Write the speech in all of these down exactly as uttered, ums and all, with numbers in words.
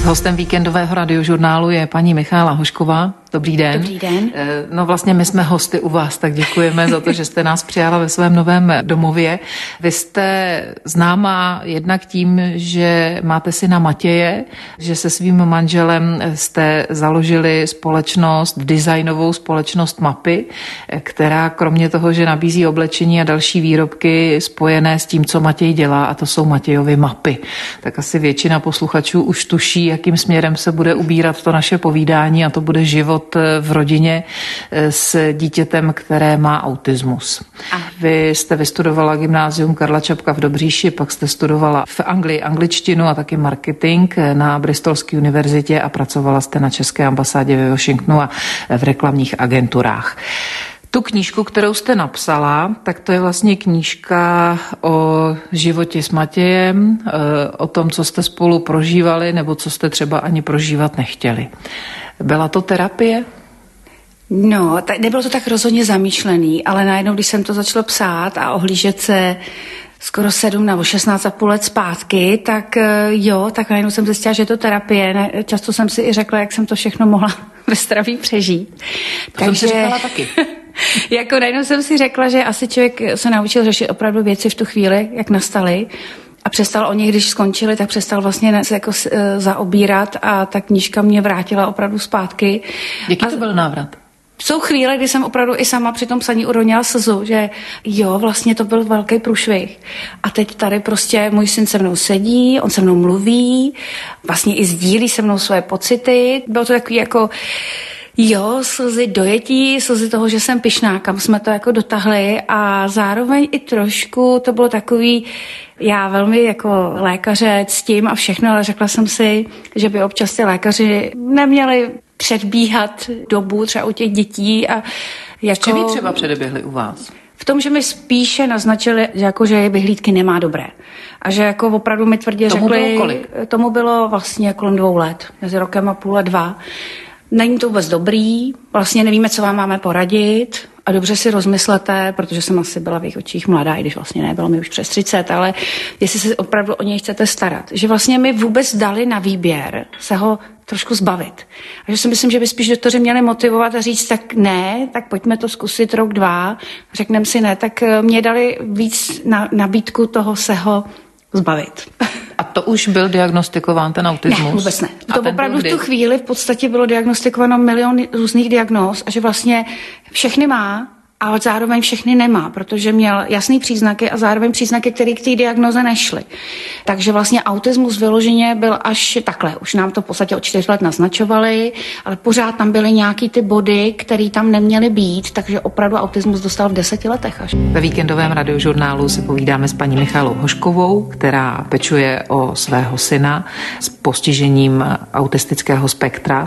Hostem víkendového radiožurnálu je paní Michaela Hošková. Dobrý den. Dobrý den. No vlastně my jsme hosty u vás, tak děkujeme za to, že jste nás přijala ve svém novém domově. Vy jste známá jednak tím, že máte syna Matěje, že se svým manželem jste založili společnost, designovou společnost Mapy, která kromě toho, že nabízí oblečení a další výrobky spojené s tím, co Matěj dělá, a to jsou Matějovy mapy. Tak asi většina posluchačů už tuší, jakým směrem se bude ubírat to naše povídání, a to bude život v rodině s dítětem, které má autismus. A vy jste vystudovala gymnázium Karla Čapka v Dobříši, pak jste studovala v Anglii angličtinu a taky marketing na Bristolské univerzitě a pracovala jste na české ambasádě ve Washingtonu a v reklamních agenturách. Tu knížku, kterou jste napsala, tak to je vlastně knížka o životě s Matějem, o tom, co jste spolu prožívali nebo co jste třeba ani prožívat nechtěli. Byla to terapie? No, tak nebylo to tak rozhodně zamýšlený, ale najednou, když jsem to začala psát a ohlížet se skoro sedm nebo šestnáct a půl let zpátky, tak jo, tak najednou jsem zjistila, že je to terapie. Často jsem si i řekla, jak jsem to všechno mohla ve zdraví přežít. To Takže... jsem si říkala taky. Jako najednou jsem si řekla, že asi člověk se naučil řešit opravdu věci v tu chvíli, jak nastaly. A přestal o nich, když skončili, tak přestal vlastně se jako zaobírat a ta knížka mě vrátila opravdu zpátky. Jaký a to byl návrat? Jsou chvíle, kdy jsem opravdu i sama při tom psaní uronila slzu, že jo, vlastně to byl velký průšvih. A teď tady prostě můj syn se mnou sedí, on se mnou mluví, vlastně i sdílí se mnou své pocity. Bylo to takový jako... Jo, slzy dojetí, slzy toho, že jsem pyšná, kam jsme to jako dotahli, a zároveň i trošku to bylo takový, já velmi jako lékaře ctím a všechno, ale řekla jsem si, že by občas ty lékaři neměli předbíhat dobu třeba u těch dětí. A jako... V čem jí třeba předeběhli u vás? V tom, že mi spíše naznačili, že, jako, že vyhlídky nemá dobré. A že jako opravdu mi tvrdě tomu řekli... Bylo kolik? Tomu bylo vlastně kolem dvou let, mezi rokem a půl a dva. Není to vůbec dobrý, vlastně nevíme, co vám máme poradit a dobře si rozmyslete, protože jsem asi byla v jejich očích mladá, i když vlastně nebyla mi už přes třicet, ale jestli se opravdu o něj chcete starat. Že vlastně mi vůbec dali na výběr se ho trošku zbavit. A že si myslím, že by spíš doktoři měli motivovat a říct, tak ne, tak pojďme to zkusit rok, dva, řekneme si ne, tak mě dali víc na nabídku toho se ho zbavit. A to už byl diagnostikován ten autismus? Ne, vůbec ne. To opravdu v tu chvíli v podstatě bylo diagnostikováno milion různých diagnóz a že vlastně všechny má, ale zároveň všechny nemá, protože měl jasný příznaky a zároveň příznaky, které k té diagnoze nešly. Takže vlastně autismus vyloženě byl až takhle. Už nám to v podstatě od čtyř let naznačovali, ale pořád tam byly nějaký ty body, které tam neměly být, takže opravdu autismus dostal v deseti letech až. Ve víkendovém radiožurnálu si povídáme s paní Michalou Hoškovou, která pečuje o svého syna s postižením autistického spektra.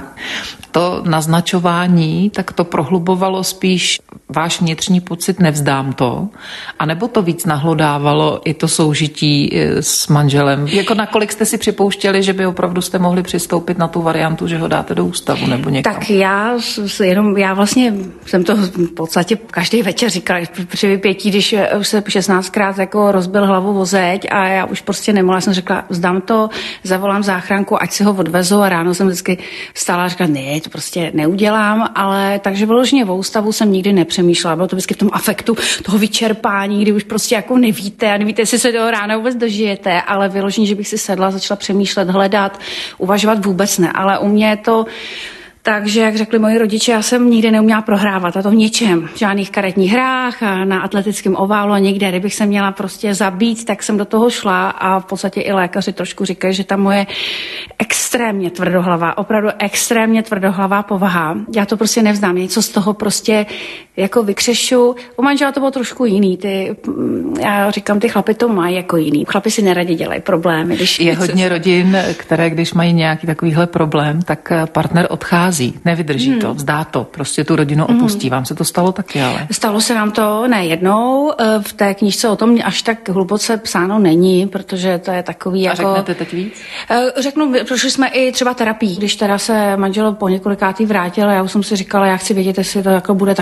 To naznačování, tak to prohlubovalo spíš váš vnitřní pocit nevzdám to, anebo to víc nahlodávalo i to soužití s manželem? Jako nakolik jste si připouštěli, že by opravdu jste mohli přistoupit na tu variantu, že ho dáte do ústavu nebo někam? Tak já jenom, já vlastně jsem to v podstatě každý večer říkala při vypětí, když už se šestnáctkrát jako rozbil hlavu vozeď a já už prostě nemohla, jsem řekla, vzdám to, zavolám záchranku, ať si ho odvezou, a ráno jsem vždycky vstala a říkala, ne, to prostě neudělám, ale takže vyloženě v ústavu jsem nikdy nepřemýšlela. Bylo to vždycky v tom afektu toho vyčerpání, kdy už prostě jako nevíte a nevíte, jestli se toho rána vůbec dožijete, ale vyloženě, že bych si sedla, začala přemýšlet, hledat, uvažovat vůbec ne, ale u mě je to takže, jak řekli moji rodiče, já jsem nikdy neuměla prohrávat, a to v ničem. V žádných karetních hrách a na atletickém oválu a někde, kdybych se měla prostě zabít, tak jsem do toho šla, a v podstatě i lékaři trošku říkají, že ta moje extrémně tvrdohlavá, opravdu extrémně tvrdohlavá povaha, já to prostě nevzdám, něco z toho prostě jako vykřešu. U manžela to bylo trošku jiný, ty, já říkám, ty chlapi to mají jako jiný. Chlapi si neradi dělají problémy. Když je hodně rodin, které když mají nějaký takovýhle problém, tak partner odchází. Nevydrží hmm. to, vzdá to, prostě tu rodinu opustí. Hmm. Vám se to stalo taky, ale? Stalo se nám to ne jednou. V té knížce o tom až tak hluboce psáno není, protože to je takový a jako... A řeknete teď víc? Řeknu, prošli jsme i třeba terapii. Když teda se manžel po několikátý vrátil, já už jsem si říkala, já chci vědět, jestli to jako bude takhle taky pořád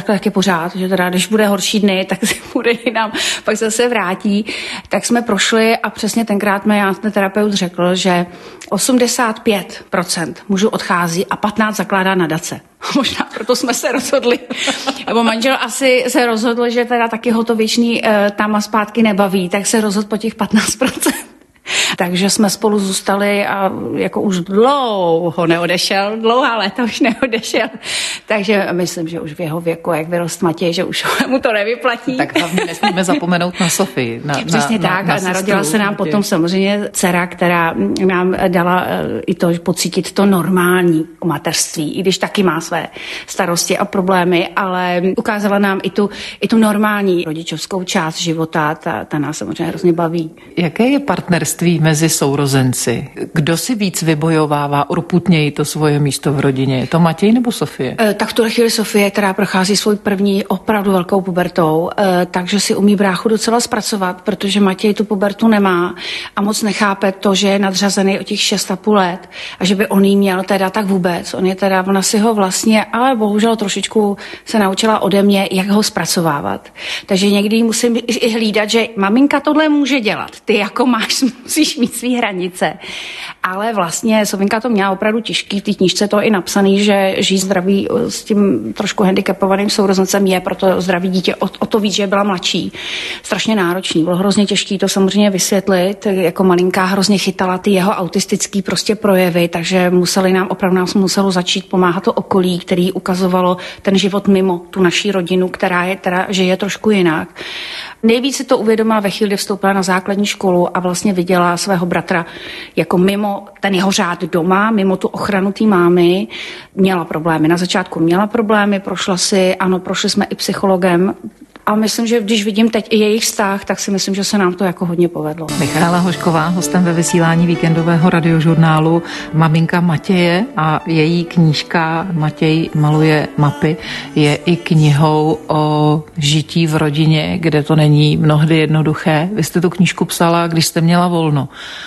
pořád, že teda když bude horší dny, tak se bude jinam, pak zase vrátí. Tak jsme prošli a přesně tenkrát mi já ten terapeut řekl, že osmdesát pět procent mužů odchází a patnáct zakládá nadace. Možná proto jsme se rozhodli. Nebo manžel asi se rozhodl, že teda taky hotovičný tam a zpátky nebaví, tak se rozhodl po těch patnáct procent. Takže jsme spolu zůstali a jako už dlouho neodešel, dlouhá léta už neodešel. Takže myslím, že už v jeho věku, jak vyrost Matěj, že už mu to nevyplatí. Tak hlavně nesmíme zapomenout na Sofii. Na, Přesně na, tak. Na, a na narodila se nám Matěj. Potom samozřejmě dcera, která nám dala i to pocítit to normální mateřství, i když taky má své starosti a problémy, ale ukázala nám i tu, i tu normální rodičovskou část života, ta, ta nás samozřejmě hrozně baví. Jaké je partnerství mezi sourozenci? Kdo si víc vybojovává urputněji to svoje místo v rodině? Je to Matěj nebo Sofie? E, tak v tuhle chvíli Sofie, která prochází svou první opravdu velkou pubertou, e, takže si umí bráchu docela zpracovat, protože Matěj tu pubertu nemá a moc nechápe to, že je nadřazený o těch šest a půl let a že by on jí měl teda tak vůbec. On je teda, ona si ho vlastně, ale bohužel trošičku se naučila ode mě, jak ho zpracovávat. Takže někdy musím i hlídat, že maminka tohle může dělat. Ty jako máš, musíš mít svý hranice. Ale vlastně Sofinka to měla opravdu těžký, v té knížce to i napsaný, že žít zdraví s tím trošku handicapovaným sourozencem je pro to zdraví dítě o, o to víc, že byla mladší. Strašně náročný, bylo hrozně těžký to samozřejmě vysvětlit, jako malinká hrozně chytala ty jeho autistický prostě projevy, takže museli nám opravdu nás muselo začít pomáhat to okolí, který ukazovalo ten život mimo tu naší rodinu, která je teda, že je trošku jinak. Nejvíc si to uvědomila ve chvíli, kdy vstoupila na základní školu a vlastně viděla svého bratra jako mimo ten jeho řád doma, mimo tu ochranu té mámy. Měla problémy. Na začátku měla problémy, prošla si, ano, prošli jsme i psychologem. A myslím, že když vidím teď i jejich vztah, tak si myslím, že se nám to jako hodně povedlo. Michaela Hošková, hostem ve vysílání víkendového radiožurnálu Maminka Matěje, a její knížka Matěj maluje mapy je i knihou o žití v rodině, kde to není mnohdy jednoduché. Vy jste tu knížku psala, když jste měla volno.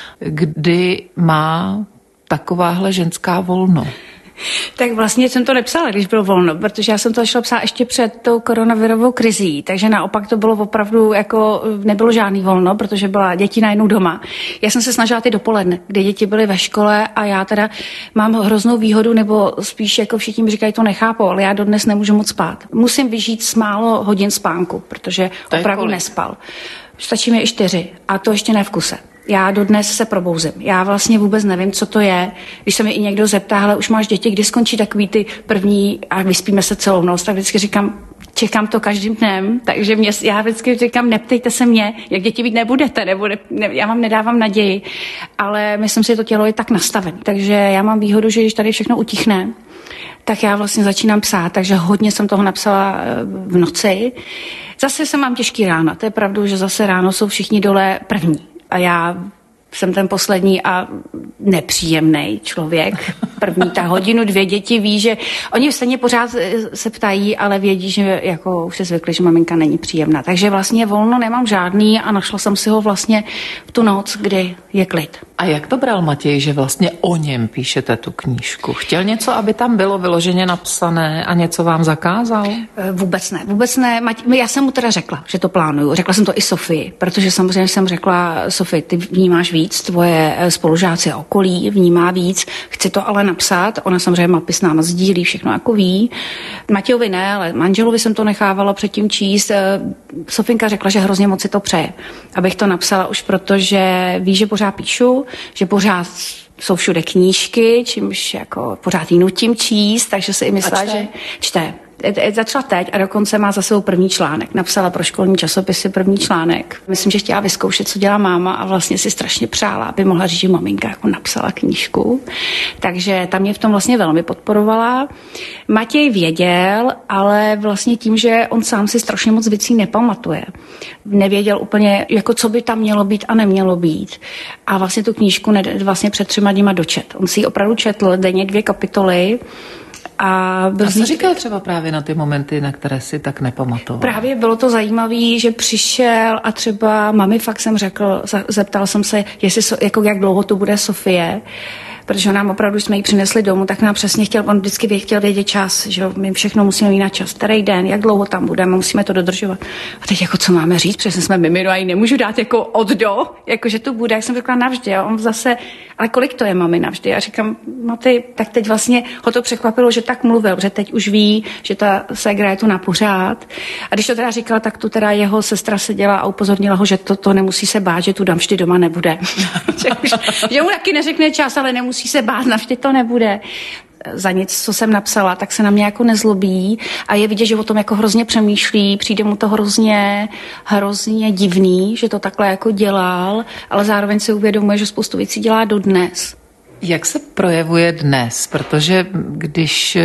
Kdy má takováhle ženská volno? Tak vlastně jsem to nepsala, když bylo volno, protože já jsem to začala psát ještě před tou koronavirovou krizí, takže naopak to bylo opravdu jako nebylo žádný volno, protože byla děti najednou doma. Já jsem se snažila ty dopoledne, kdy děti byly ve škole a já teda mám hroznou výhodu, nebo spíš jako všichni mi říkají, to nechápu, ale já dodnes nemůžu moc spát. Musím vyžít s málo hodin spánku, protože opravdu nespal. Stačí mi i čtyři a to ještě ne v kuse. Já dodnes se probouzím. Já vlastně vůbec nevím, co to je. Když se mi i někdo zeptá, hele, už máš děti, kdy skončí takový ty první a vyspíme se celou noc, tak vždycky říkám, čekám to každým dnem, takže mě, já vždycky říkám, neptejte se mě, jak děti být nebudete, nebude, ne, já vám nedávám naději, ale myslím si, že to tělo je tak nastavené. Takže já mám výhodu, že když tady všechno utichne, tak já vlastně začínám psát, takže hodně jsem toho napsala v noci. Zase jsem mám těžký ráno, to je pravda, že zase ráno jsou všichni dole první. A já jsem ten poslední a nepříjemný člověk. První ta hodinu, dvě děti ví, že oni stejně pořád se ptají, ale vědí, že jako už se zvykli, že maminka není příjemná. Takže vlastně volno nemám žádný a našla jsem si ho vlastně v tu noc, kdy je klid. A jak to bral Matěj, že vlastně o něm píšete tu knížku? Chtěl něco, aby tam bylo vyloženě napsané a něco vám zakázal? Vůbec ne, vůbec ne. Já jsem mu teda řekla, že to plánuju. Řekla jsem to i Sofii, protože samozřejmě jsem řekla, Sofii, ty vnímáš víc, tvoje spolužáci a okolí vnímá víc, chci to ale napsat. Ona samozřejmě mapy s náma sdílí, všechno jako ví. Matějovi ne, ale manželovi jsem to nechávala předtím číst. Sofinka řekla, že hrozně moc si to přeje, abych to napsala už, protože ví, že pořád píšu, že pořád jsou všude knížky, čímž jako pořád jí nutím číst, takže si i myslela, že čte. Začala teď a dokonce má za sebou první článek. Napsala pro školní časopisy první článek. Myslím, že chtěla vyzkoušet, co dělá máma a vlastně si strašně přála, aby mohla říct, že maminka jako napsala knížku. Takže tam mě v tom vlastně velmi podporovala. Matěj věděl, ale vlastně tím, že on sám si strašně moc věcí nepamatuje. Nevěděl úplně, jako co by tam mělo být a nemělo být. A vlastně tu knížku vlastně před třema dněma dočet. On si ji opravdu četl denně dvě kapitoly. A, a co říkal třeba právě na ty momenty, na které si tak nepamatoval? Právě bylo to zajímavé, že přišel a třeba mami fakt jsem řekl, zeptal jsem se, jestli, jako jak dlouho to bude Sofie. protože nám opravdu jsme ji přinesli domů, tak nám přesně chtěl, on vždycky chtěl vědět čas, že my všechno musíme mít na čas, který den, jak dlouho tam budeme, musíme to dodržovat. A teď jako co máme říct, přesně jsme mimino a ji nemůžu dát jako od do, jako že to bude, jak jsem řekla navždy. A on zase, ale kolik to je mami navždy? A říkám, Maty, tak teď vlastně ho to překvapilo, že tak mluvil, že teď už ví, že ta ségra je tu na pořád. A když to teda říkala, tak tu teda jeho sestra seděla a upozornila ho, že to, to nemusí se bát, že tu navždy doma nebude. že, už, že mu taky neřekne čas, ale nemusí se bát, navždy to nebude. Za nic, co jsem napsala, tak se na mě jako nezlobí a je vidět, že o tom jako hrozně přemýšlí, přijde mu to hrozně, hrozně divný, že to takhle jako dělal, ale zároveň si uvědomuje, že spoustu věcí dělá dodnes. Jak se projevuje dnes? Protože když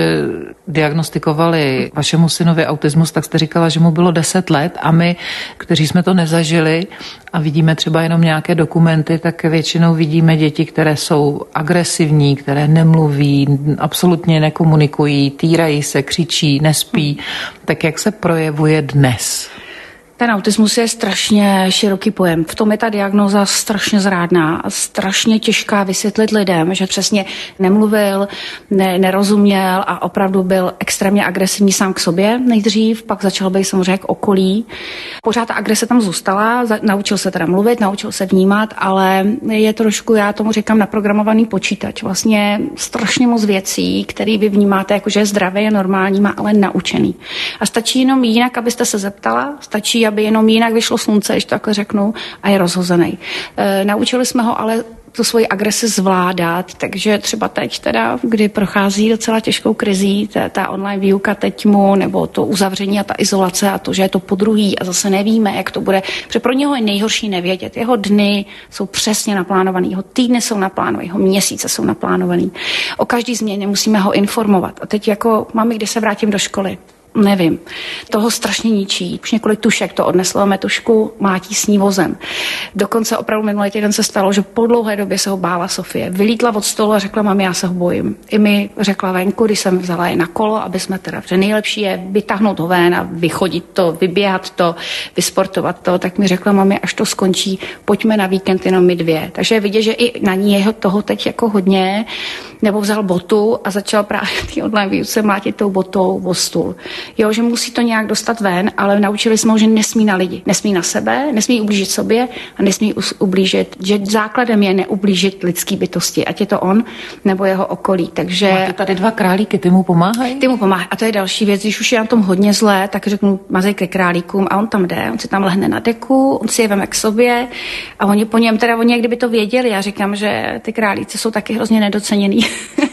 diagnostikovali vašemu synovi autismus, tak jste říkala, že mu bylo deset let a my, kteří jsme to nezažili a vidíme třeba jenom nějaké dokumenty, tak většinou vidíme děti, které jsou agresivní, které nemluví, absolutně nekomunikují, týrají se, křičí, nespí. Tak jak se projevuje dnes? Ten autismus je strašně široký pojem. V tom je ta diagnóza strašně zrádná a strašně těžká vysvětlit lidem, že přesně nemluvil, ne, nerozuměl a opravdu byl extrémně agresivní sám k sobě nejdřív, pak začal být samozřejmě k okolí. Pořád ta agrese tam zůstala, za, naučil se teda mluvit, naučil se vnímat, ale je trošku, já tomu říkám, naprogramovaný počítač. Vlastně strašně moc věcí, které vy vnímáte, jakože je zdravý, je normální, má ale naučený. A stačí jenom jinak, abyste se zeptala, stačí, aby jenom jinak vyšlo slunce, když to takhle řeknu, a je rozhozený. E, naučili jsme ho ale tu svoji agresi zvládat, takže třeba teď teda, kdy prochází docela těžkou krizí, ta, ta online výuka teď mu, nebo to uzavření a ta izolace a to, že je to podruhý a zase nevíme, jak to bude, protože pro něho je nejhorší nevědět. Jeho dny jsou přesně naplánovaný, jeho týdny jsou naplánovaný, jeho měsíce jsou naplánovaný. O každý změně musíme ho informovat. A teď jako mami, kdy se vrátím do školy? Nevím. Toho strašně ničí. Už několik tušek to odneslo metušku, mlátí s ní vozem. Dokonce opravdu minulý týden se stalo, že po dlouhé době se ho bála Sofie. Vylítla od stolu a řekla, mami, já se ho bojím. I mi řekla venku, když jsem vzala je na kolo, aby jsme teda, že nejlepší je vytáhnout ho ven a vychodit to, vyběhat to, vysportovat to, tak mi řekla, mami, až to skončí, pojďme na víkend jenom my dvě. Takže je vidět, že i na ní je toho teď jako hodně. Nebo vzal botu a začal právě ty online výuce mlátit tou botou o stůl. Jo, že musí to nějak dostat ven, ale naučili jsme ho, že nesmí na lidi. Nesmí na sebe, nesmí ublížit sobě a nesmí ublížit, že základem je neublížit lidský bytosti, ať je to on nebo jeho okolí. Takže máte tady dva králíky, ty mu pomáhají? Ty mu pomáhají. A to je další věc, když už je na tom hodně zlé, tak řeknu, mazej ke králíkům a on tam jde, on si tam lehne na deku, on si je veme k sobě a oni po něm, teda oni, kdyby to věděli, já říkám, že ty králíci jsou taky hrozně nedoceněný.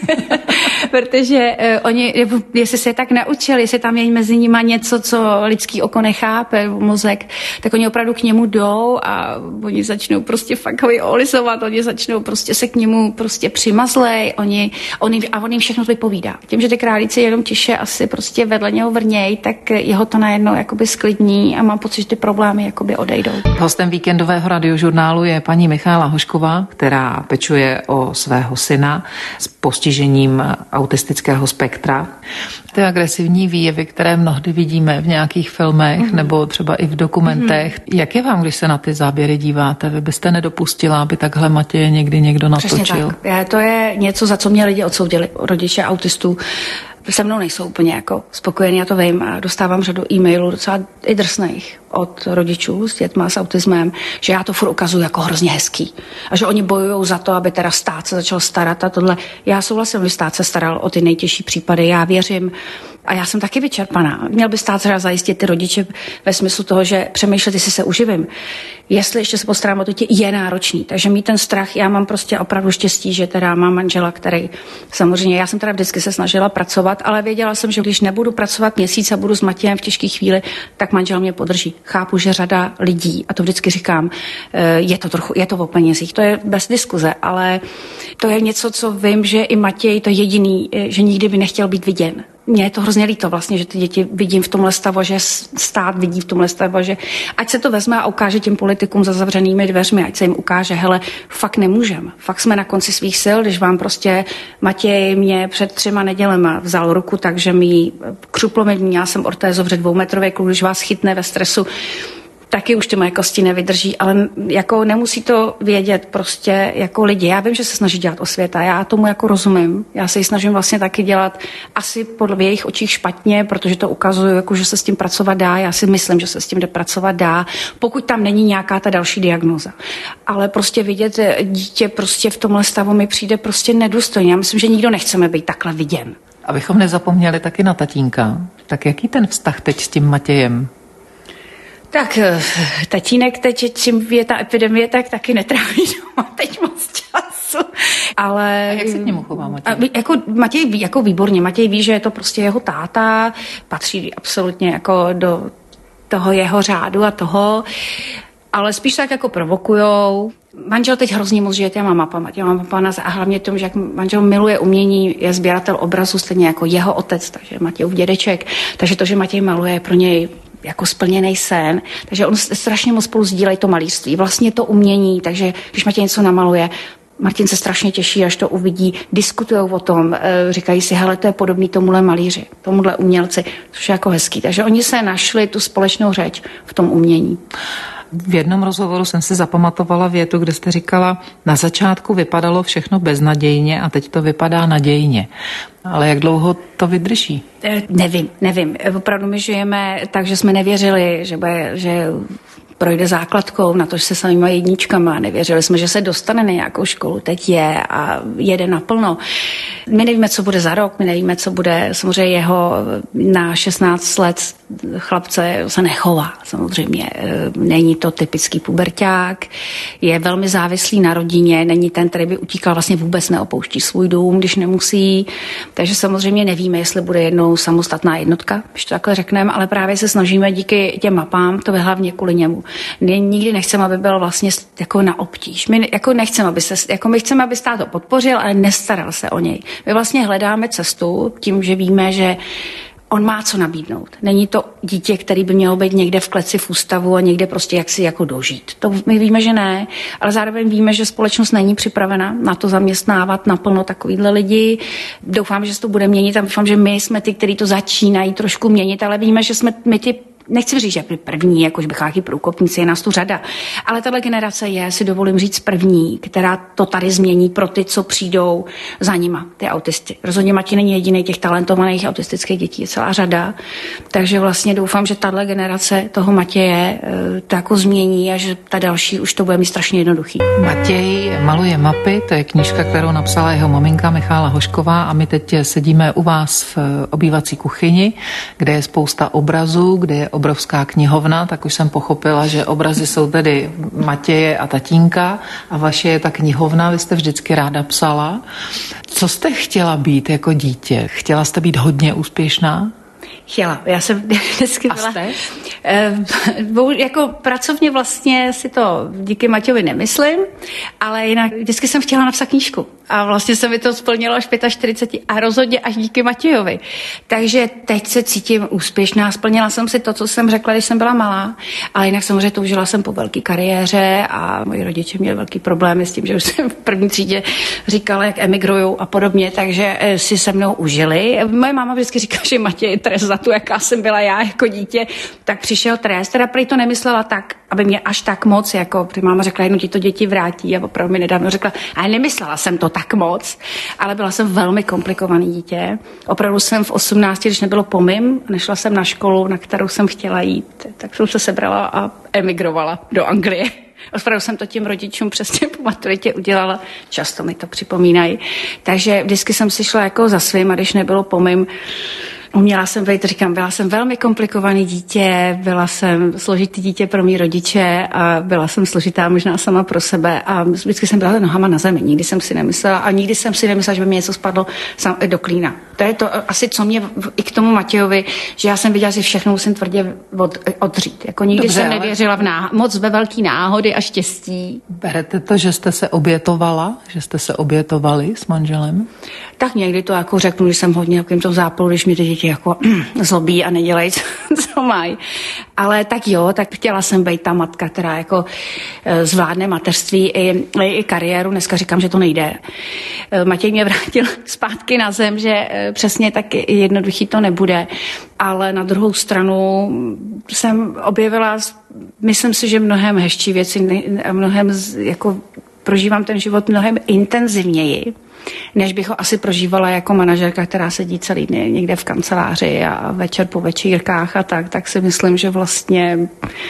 Protože uh, oni, jestli se je tak naučili, jestli tam je mezi nimi něco, co lidský oko nechápe, mozek, tak oni opravdu k němu jdou a oni začnou prostě fakt ho olisovat, oni začnou prostě se k němu prostě přimazlej, oni, oni, a on jim všechno vypovídá. Tím, že ty králíci jenom tiše asi prostě vedle něho vrněj, tak jeho to najednou jakoby sklidní a mám pocit, že ty problémy jakoby odejdou. Hostem víkendového radiožurnálu je paní Michála Hošková, která pečuje o svého syna s postižením autistického spektra. Ty agresivní výjevy, které mnohdy vidíme v nějakých filmech mm-hmm. nebo třeba i v dokumentech. Mm-hmm. Jak je vám, když se na ty záběry díváte? Vy byste nedopustila, aby takhle Matěje někdy někdo natočil? Přesně tak. To je něco, za co mě lidi odsoudili, rodiče autistů. Se mnou nejsou úplně jako spokojení, já to vím a dostávám řadu e-mailů docela i drsných od rodičů s dětma s autismem, že já to furt ukazuju jako hrozně hezký a že oni bojují za to, aby teda stát se začal starat a tohle. Já souhlasím, že stát se staral o ty nejtěžší případy, já věřím a já jsem taky vyčerpaná. Měl by stát třeba zajistit ty rodiče ve smyslu toho, že přemýšlet, jestli se uživím. Jestli ještě se postarám o to, je náročný. Takže mít ten strach, já mám prostě opravdu štěstí, že teda mám manžela, který samozřejmě, já jsem teda vždycky se snažila pracovat, ale věděla jsem, že když nebudu pracovat měsíc a budu s Matějem v těžké chvíli, tak manžel mě podrží. Chápu, že řada lidí, a to vždycky říkám, je to trochu, je to o penězích, to je bez diskuze, ale to je něco, co vím, že i Matěj to jediný, že nikdy by nechtěl být viděn. Mně je to hrozně líto vlastně, že ty děti vidím v tomhle stavu, že stát vidí v tomhle stavu, že ať se to vezme a ukáže těm politikům za zavřenými dveřmi, ať se jim ukáže, hele, fakt nemůžem, fakt jsme na konci svých sil, když vám prostě Matěj mě před třema nedělema vzal ruku, takže mi křuplo mi, měla jsem ortézu, protože dvoumetrový kluk, když vás chytne ve stresu, taky už ty moje kosti nevydrží, ale jako nemusí to vědět prostě jako lidi. Já vím, že se snaží dělat osvěta, já tomu jako rozumím. Já se ji snažím vlastně taky dělat asi podle jejich očích špatně, protože to ukazuju, jako, že se s tím pracovat dá. Já si myslím, že se s tím jde pracovat dá, pokud tam není nějaká ta další diagnóza. Ale prostě vidět dítě prostě v tomhle stavu mi přijde prostě nedůstojně. Já myslím, že nikdo nechceme být takhle viděn. Abychom nezapomněli taky na tatínka. Tak jaký ten vztah teď s tím Matějem? Tak tatínek teď, čím je ta epidemie, tak taky netráví doma teď moc času. Ale... A jak se k němu chová Matěj? A, jako, Matěj ví, jako výborně. Matěj ví, že je to prostě jeho táta, patří absolutně jako do toho jeho řádu a toho, ale spíš tak jako provokujou. Manžel teď hrozně moc žije těma mapama, těma mapama a hlavně tom, že jak manžel miluje umění, je sběratel obrazu stejně jako jeho otec, takže Matějův dědeček, takže to, že Matěj maluje, je pro něj jako splněný sen, takže on strašně moc spolu sdílejí to malířství, vlastně to umění, takže když Matěj něco namaluje, Martin se strašně těší, až to uvidí, diskutujou o tom, říkají si, hele, to je podobný tomuhle malíři, tomuhle umělci, což je jako hezký. Takže oni se našli tu společnou řeč v tom umění. V jednom rozhovoru jsem si zapamatovala větu, kde jste říkala, na začátku vypadalo všechno beznadějně a teď to vypadá nadějně. Ale jak dlouho to vydrží? Nevím, nevím. Opravdu my žijeme tak, že jsme nevěřili, že, bude, že projde základkou na to, že se samýma jedničkama. Nevěřili jsme, že se dostane na nějakou školu. Teď je a jede naplno. My nevíme, co bude za rok, my nevíme, co bude. Samozřejmě jeho na šestnáct let chlapce se nechová. Samozřejmě není to typický puberťák, je velmi závislý na rodině, není ten, který by utíkal, vlastně vůbec neopouští svůj dům, když nemusí. Takže samozřejmě nevíme, jestli bude jednou samostatná jednotka, když to takhle řekneme, ale právě se snažíme díky těm mapám, to hlavně kvůli němu. Nikdy nechceme, aby byl vlastně jako na obtíž. My jako nechceme, aby se, jako my chceme, aby stát to podpořil, ale nestaral se o něj. My vlastně hledáme cestu tím, že víme, že on má co nabídnout. Není to dítě, který by mělo být někde v kleci v ústavu a někde prostě jak si jako dožít. To my víme, že ne, ale zároveň víme, že společnost není připravena na to zaměstnávat naplno takovýhle lidi. Doufám, že se to bude měnit a doufám, že my jsme ty, kteří to začínají trošku měnit, ale víme, že jsme my ty nechci říct, že první, jakož bych nějaký průkopníci, je nás tu řada, ale tahle generace je, si dovolím říct, první, která to tady změní pro ty, co přijdou za nima, ty autisty. Rozhodně Matěj není jediný těch talentovaných autistických dětí, je celá řada, takže vlastně doufám, že tahle generace toho Matěje to jako změní a že ta další už to bude mít strašně jednoduchý. Matěj maluje mapy, to je knížka, kterou napsala jeho maminka Michála Hošková a my teď sedíme u vás v obývací kuchyni, kde je spousta obrazů, kde je obrovská knihovna, tak už jsem pochopila, že obrazy jsou tedy Matěje a tatínka a vaše je ta knihovna, vy jste vždycky ráda psala. Co jste chtěla být jako dítě? Chtěla jste být hodně úspěšná? Chtěla. Já jsem vždycky byla... A jste? Uh, jako pracovně vlastně si to díky Matějovi nemyslím, ale jinak vždycky jsem chtěla napsat knížku. A vlastně se mi to splnilo až čtyřicet pět a rozhodně až díky Matějovi. Takže teď se cítím úspěšná. Splnila jsem si to, co jsem řekla, když jsem byla malá, ale jinak samozřejmě toužila jsem po velké kariéře a moji rodiče měli velký problémy s tím, že už jsem v první třídě říkala, jak emigrujou a podobně, takže si se mnou užili. Moje máma vždycky říká, že Matěj je trest za to, jaká jsem byla já jako dítě, tak přišel trest. Teda prý to nemyslela tak, aby mě až tak moc, jako prý máma řekla, jednou ti to děti vrátí a opravdu mi nedávno řekla, ale nemyslela jsem to tak moc, ale byla jsem velmi komplikovaný dítě. Opravdu jsem v osmnácti, když nebylo po mým, nešla jsem na školu, na kterou jsem chtěla jít, tak jsem se sebrala a emigrovala do Anglie. Opravdu jsem to těm rodičům přesně po maturitě udělala, často mi to připomínají. Takže vždycky jsem si šla jako za svým a když nebylo po mým, uměla jsem být, říkám, byla jsem velmi komplikovaný dítě, byla jsem složitý dítě pro mý rodiče a byla jsem složitá možná sama pro sebe a vždycky jsem byla nohama na zemi, nikdy jsem si nemyslela a nikdy jsem si nemyslela, že by mě něco spadlo do klína. To je to asi, co mě i k tomu Matějovi, že já jsem viděla, že všechno musím tvrdě od, odřít. Jako nikdy Dobře, jsem nevěřila v náh- moc ve velký náhody a štěstí. Berete to, že jste se obětovala, že jste se obětovali s manželem? Tak někdy to jako řeknu, že jsem hodně v tom zápalu, když mi ty děti děti jako zlobí a nedělají, co mají. Ale tak jo, tak chtěla jsem být ta matka, která jako zvládne mateřství i, i kariéru. Dneska říkám, že to nejde. Matěj mě vrátil zpátky na zem, že přesně tak jednoduchý to nebude. Ale na druhou stranu jsem objevila, myslím si, že mnohem hezčí věci a mnohem jako prožívám ten život mnohem intenzivněji, než bych ho asi prožívala jako manažerka, která sedí celý den někde v kanceláři a večer po večírkách a tak, tak si myslím, že vlastně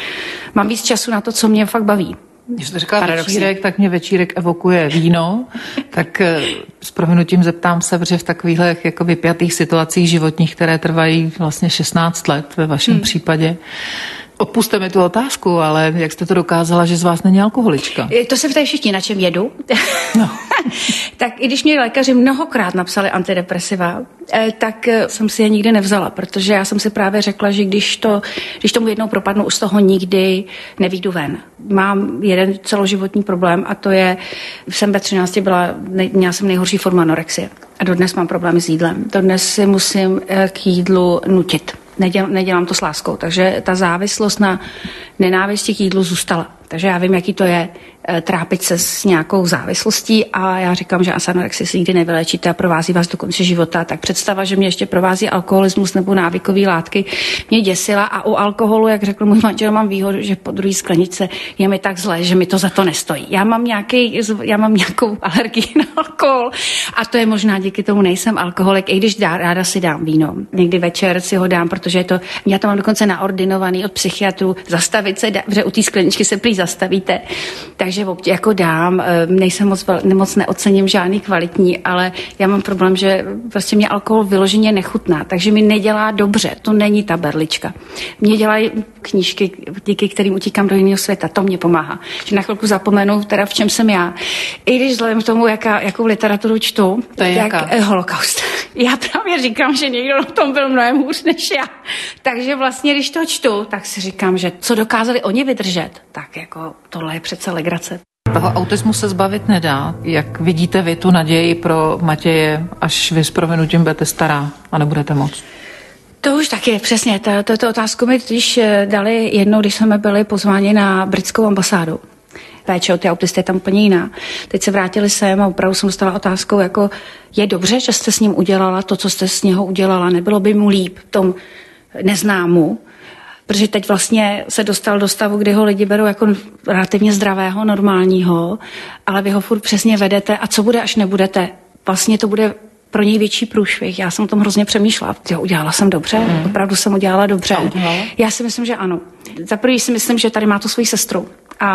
mám víc času na to, co mě fakt baví. Když to říkala večírek, tak mě večírek evokuje víno, tak s prominutím zeptám se, protože v takových jako vypjatých situacích životních, které trvají vlastně šestnáct let ve vašem hmm. případě, odpuste mi tu otázku, ale jak jste to dokázala, že z vás není alkoholička? To se ptají všichni, na čem jedu. No. Tak i když mě lékaři mnohokrát napsali antidepresiva, tak jsem si je nikdy nevzala, protože já jsem si právě řekla, že když, to, když tomu jednou propadnu, už z toho nikdy nevyjdu ven. Mám jeden celoživotní problém a to je, jsem ve třinácti byla, měla jsem nejhorší formu anorexie a dodnes mám problémy s jídlem. Dodnes si musím k jídlu nutit. Nedělám, nedělám to s láskou, takže ta závislost na nenávisti k jídlu zůstala. Takže já vím, jaký to je trápit se s nějakou závislostí a já říkám, že anorexii si nikdy nevylečíte a provází vás do konce života. Tak představa, že mě ještě provází alkoholismus nebo návykové látky, mě děsila a u alkoholu, jak řekl můj manžel, mám výhodu, že po druhé sklenice je mi tak zlé, že mi to za to nestojí. Já mám, nějaký, já mám nějakou alergii na alkohol a to je možná díky tomu nejsem alkoholik, i když dá, ráda si dám víno. Někdy večer si ho dám, protože je to, já to mám dokonce naordinovaný od psychiatrů, zastavit se, protože u té skleničky se prý zastavíte. Takže jako dám, nejsem moc, moc neocením žádný kvalitní, ale já mám problém, že prostě mě alkohol vyloženě nechutná, takže mi nedělá dobře, to není ta berlička. Mě dělají knížky, díky kterým utíkám do jiného světa, to mě pomáhá. Že na chvilku zapomenu, teda v čem jsem já. I když vzhledem k tomu, jaká, jakou literaturu čtu, to je jak jaká? Holokaust. Já právě říkám, že někdo na tom byl mnohem hůř než já. Takže vlastně, když to čtu, tak si říkám, že co dokázali oni vydržet, tak jako tohle je přece legrace. Toho autismu se zbavit nedá. Jak vidíte vy tu naději pro Matěje, až vy s prominutím budete stará a nebudete moc? To už taky, přesně. Tuto otázku mi totiž dali jednou, když jsme byli pozváni na britskou ambasádu. Péče o ty autisty je tam úplně jiná. Teď se vrátili sem a opravdu jsem dostala otázkou, jako je dobře, že jste s ním udělala to, co jste s něho udělala, nebylo by mu líp v tom neznámu, protože teď vlastně se dostal do stavu, kdy ho lidi berou jako relativně zdravého, normálního, ale vy ho furt přesně vedete a co bude, až nebudete. Vlastně to bude pro něj větší průšvih. Já jsem o tom hrozně přemýšlela. Jo, udělala jsem dobře, hmm. opravdu jsem udělala dobře. Já si myslím, že ano. Za prvý si myslím, že tady má to svoji sestru.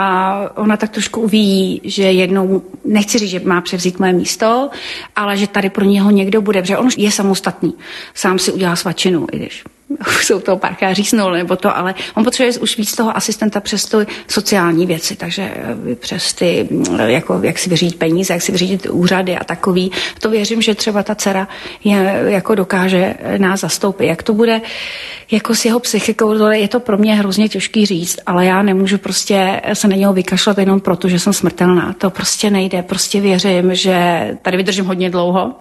A ona tak trošku uvidí, že jednou, nechci říct, že má převzít moje místo, ale že tady pro něho někdo bude, protože on už je samostatný. Sám si udělá svačinu, i když jsou toho párkrát řísnul, nebo to, ale on potřebuje už víc toho asistenta přes ty sociální věci, takže přes ty, jako, jak si vyřídit peníze, jak si vyřídit úřady a takový. To věřím, že třeba ta dcera je, jako dokáže nás zastoupit. Jak to bude jako s jeho psychikou, je to pro mě hrozně těžký říct, ale já nemůžu prostě se na něho vykašlat jenom proto, že jsem smrtelná. To prostě nejde. Prostě věřím, že tady vydržím hodně dlouho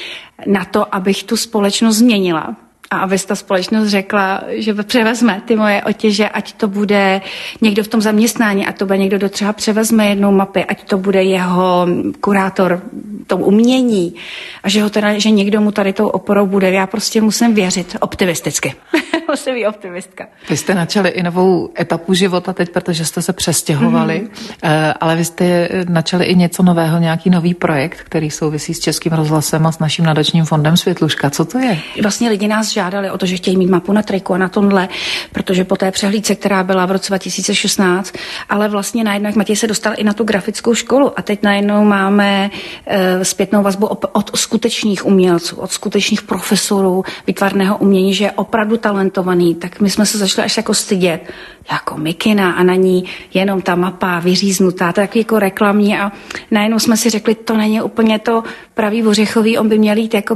na to, abych tu společnost změnila. A aby ta společnost řekla, že převezme ty moje otěže, ať to bude někdo v tom zaměstnání, ať to bude někdo, kdo třeba převezme jednou mapy, ať to bude jeho kurátor tom umění a že, ho teda, že někdo mu tady tou oporou bude. Já prostě musím věřit optimisticky. Musím být optimistka. Vy jste načali i novou etapu života teď, protože jste se přestěhovali, mm-hmm. ale vy jste načali i něco nového, nějaký nový projekt, který souvisí s Českým rozhlasem a s naším nadačním fondem Světluška. Co to je? Vlastně lidi nás žádali o to, že chtějí mít mapu na triku a na tomhle, protože po té přehlídce, která byla v roce dva tisíce šestnáct, ale vlastně najednou Matěj se dostal i na tu grafickou školu a teď najednou máme e, zpětnou vazbu od, od skutečných umělců, od skutečných profesorů výtvarného umění, že je opravdu talentovaný, tak my jsme se začali až jako stydět, jako mikina a na ní jenom ta mapa vyříznutá, tak jako reklamní a najednou jsme si řekli, to není úplně to pravý ořechový, on by měl jít jakoby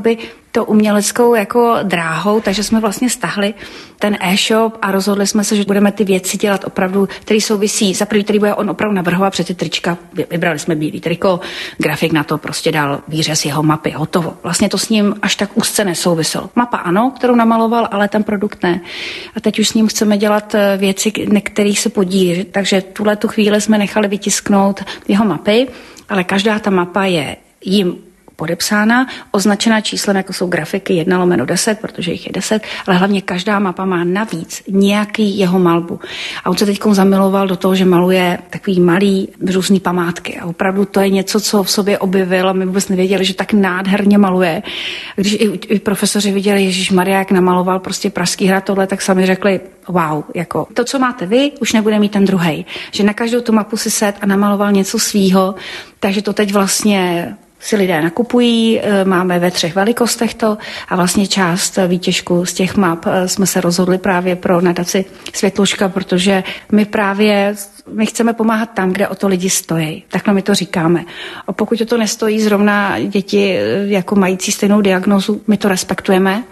to uměleckou jako dráhou, takže jsme vlastně stahli ten e-shop a rozhodli jsme se, že budeme ty věci dělat opravdu, které souvisí. Za první, který bude on opravdu navrhovat před ty trička. Vybrali jsme bílý triko, grafik na to prostě dal výřez jeho mapy, hotovo. Vlastně to s ním až tak úzce nesouviselo. Mapa ano, kterou namaloval, ale ten produkt ne. A teď už s ním chceme dělat věci, na kterých se podílí. Takže tuhle tu chvíli jsme nechali vytisknout jeho mapy, ale každá ta mapa je jim podepsána, označená číslem, jako jsou grafiky jedna lomeno deset, protože jich je deset, ale hlavně každá mapa má navíc nějaký jeho malbu. A on se teď zamiloval do toho, že maluje takový malý různý památky. A opravdu to je něco, co v sobě objevil a my vůbec nevěděli, že tak nádherně maluje. Když i, i profesoři viděli, Ježíšmarja, jak namaloval prostě Pražský hrad tohle, tak sami řekli, wow, jako to, co máte vy, už nebude mít ten druhej. Že na každou tu mapu si set a namaloval něco svýho, takže to teď vlastně si lidé nakupují, máme ve třech velikostech to a vlastně část výtěžku z těch map jsme se rozhodli právě pro nadaci Světluška, protože my právě my chceme pomáhat tam, kde o to lidi stojí. Takhle my to říkáme. A pokud o to nestojí zrovna děti jako mající stejnou diagnózu, my to respektujeme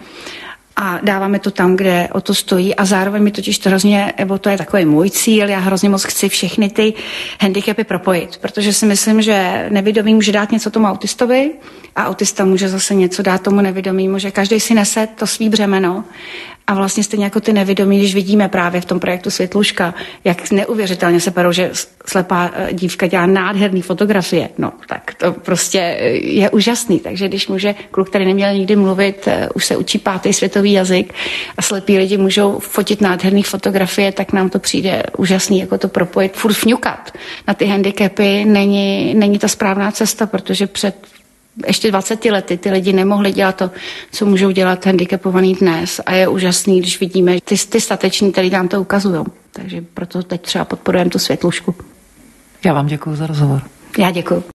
a dáváme to tam, kde o to stojí a zároveň mi totiž to hrozně, nebo to je takový můj cíl, já hrozně moc chci všechny ty handicapy propojit, protože si myslím, že nevidomý může dát něco tomu autistovi a autista může zase něco dát tomu nevidomýmu, že každý si nese to svý břemeno a vlastně stejně jako ty nevidomí, když vidíme právě v tom projektu Světluška, jak neuvěřitelně se perou, že slepá dívka dělá nádherný fotografie, no tak to prostě je úžasný. Takže když může kluk, který neměl nikdy mluvit, už se učí pátý světový jazyk a slepí lidi můžou fotit nádherný fotografie, tak nám to přijde úžasný, jako to propojit. Furt fňukat na ty handicapy není, není ta správná cesta, protože před ještě dvaceti lety ty lidi nemohli dělat to, co můžou dělat handicapovaný dnes a je úžasný, když vidíme ty, ty stateční, který nám to ukazují. Takže proto teď třeba podporujeme tu Světlušku. Já vám děkuju za rozhovor. Já děkuju.